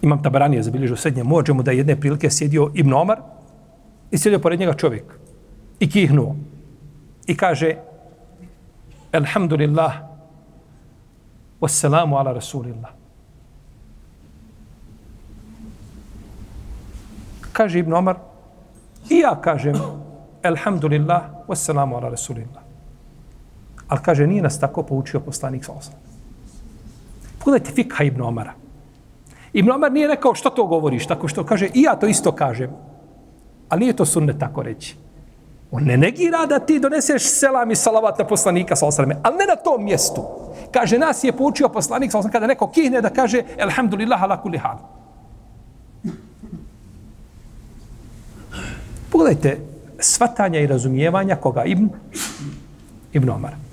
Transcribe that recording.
Imam Tabaranije zabilježio u Srednjem Muadžemu da je jedne prilike sjedio Ibn Omar i sjedio pored njega čovjek i kihnuo. I kaže Alhamdulillah wassalamu ala rasulillah. Kaže Ibn Omar i ja kažem Alhamdulillah wassalamu ala rasulillah. Ali kaže nije nas tako poučio poslanik sallallahu alejhi ve sellem. Pogledajte fikha Ibn Omara. Ibn Omar nije rekao što to govoriš, tako što kaže i ja to isto kažem. Ali nije to sunnet tako reći. On ne negira da ti doneseš selam i salavat na poslanika sallallahu alejhi ve sellem, ali ne na tom mjestu. Kaže nas je poučio poslanik sallallahu alejhi ve sellem kada neko kihne da kaže alhamdulillah ala kulli hal. Pogledajte svatanja i razumijevanja koga Ibn Omar.